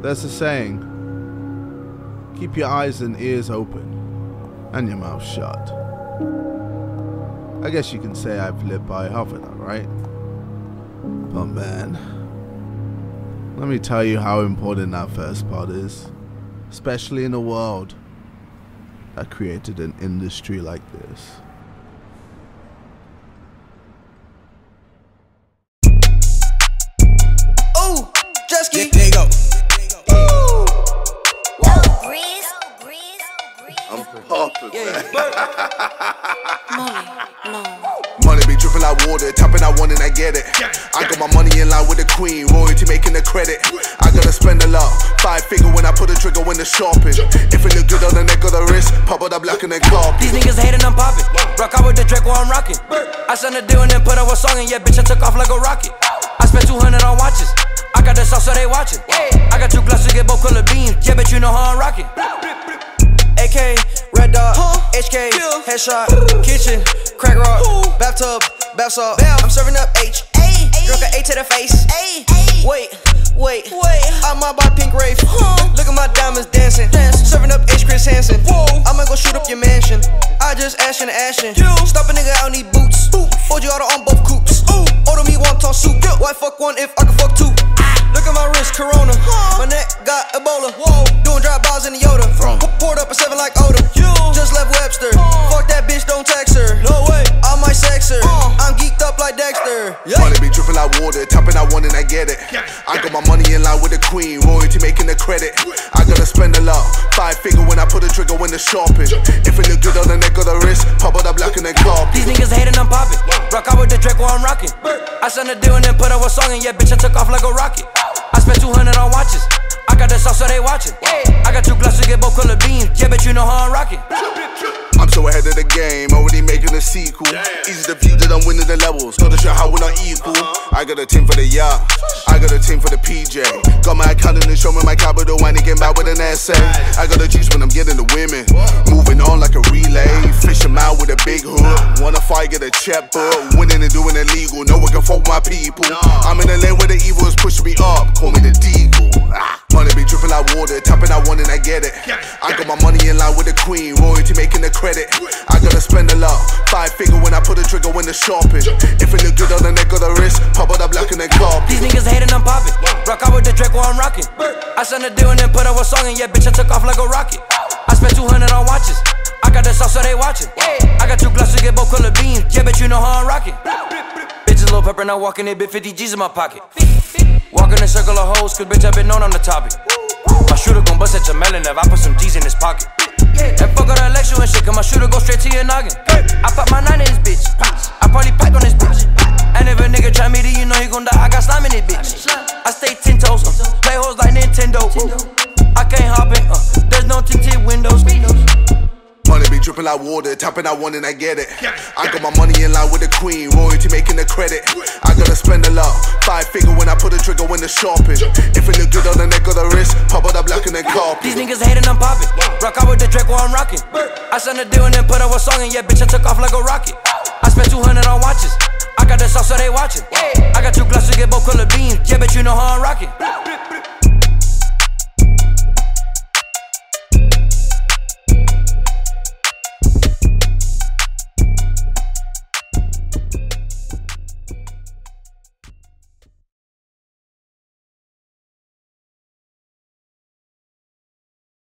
There's a saying, keep your eyes and ears open, and your mouth shut. I guess you can say I've lived by half of that, right? But man, let me tell you how important that first part is, especially in a world that created an industry like this. Ooh, just keep. There you go. I'm popping, man. Money be dripping like water, tapping I want and I get it. I got my money in line with the queen, royalty making the credit. I gotta spend a lot, 5 figure when I put a trigger when the shopping. If it look good on the neck or the wrist, pop out the black and then carpet. These niggas hating, I'm popping. Rock out with the Draco, I'm rocking. I signed a deal and then put up a song and yeah, bitch, I took off like a rocket. I spent 200 on watches. I got the sauce so they watching. I got 2 glasses to get both color beams. Yeah, bitch, you know how I'm rocking. AK, Red Dot, HK, Headshot, Kitchen, Crack Rock, Bathtub, Bath salt. I'm serving up H, drunk a A to the face. Wait, I might buy Pink Wraith. Look at my diamonds dancing. Serving up H Chris Hansen. I'ma go shoot up your mansion. I just ashin'. Stop a nigga out, need boots. Hold you out on both coops. Order me wonton soup. Why fuck one if I can fuck 2? Look at my wrist, Corona. My neck got Ebola. Doing drop balls in the Yoda. Poured up a 7 like Oda. Just left Webster. Fuck that bitch, don't text her. No way, I might sex her. I'm geeked up like Dexter. Money be dripping like water, tapping I want and I get it. I got my money in line with the queen, royalty making the credit. I gotta spend a lot, 5 figure when I put a trigger when the shopping. If it look good on the neck or the wrist, pop out the black and then carpet. These niggas hating, I'm popping. Rock out with the Draco, I'm rocking. I signed a deal and then put up a song and yeah, bitch, I took off like a rocket. I spent 200 on watches. I got the sauce so they watching. I got 2 glasses to get both color beams. Yeah, bitch, you know how I'm rocking. I'm so ahead of the game, already making a sequel. Easy to view that I'm winning the levels, gotta show how we're not equal. I got a team for the yacht, I got a team for the PJ. Got my accountant and show me my capital when he came out with an essay. I got a juice when I'm getting the women, moving on like a relay. Fish 'em out with a big hook, wanna fight, get a check book. Winning and doing illegal, no one can fuck my people. I'm in the lane where the evil is pushing me up, call me the Deagle. Money be dripping like water, tapping I want and I get it. I got my money in line with the queen, royalty making the credit. I gotta spend a lot, 5 figure when I put a trigger when the shopping. If it look good on the neck or the wrist, pop out the black and then carpet. These niggas hating, I'm popping. Rock out with the Draco, I'm rocking. I signed a deal and then put up a song and yeah, bitch, I took off like a rocket. I spent 200 on watches. I got the sauce so they watching. I got 2 glasses to get both color beams. Yeah, bitch, you know how I'm rocking. Bitches little pepper, now walking it, bit 50 G's in my pocket. Walk in a circle of hoes, cause bitch, I been known on the topic. My shooter gon' bust at your melon if I put some G's in his pocket. And fuck all the election and shit, cause my shooter go straight to your noggin. I pop my 9 in this bitch. I probably pack on this bitch. And if a nigga try me to, you know he gon' die. I got slime in this bitch. I stay 10 toes, play hoes like Nintendo. I can't hop in, there's no tinted windows. Money be dripping like water, tapping I want and I get it. I got my money in line with the queen, royalty making the credit. I gotta spend a lot, 5 figure when I put a trigger when the shopping. If it look good on the neck or the wrist, pop out the black and then carpet. These niggas hating, I'm popping. Rock out with the Draco, I'm rocking. I signed a deal and then put up a song and yeah, bitch, I took off like a rocket. I spent 200 on watches. I got the sauce so they watching. I got 2 glasses to get both color beams. Yeah, bitch, you know how I'm rocking.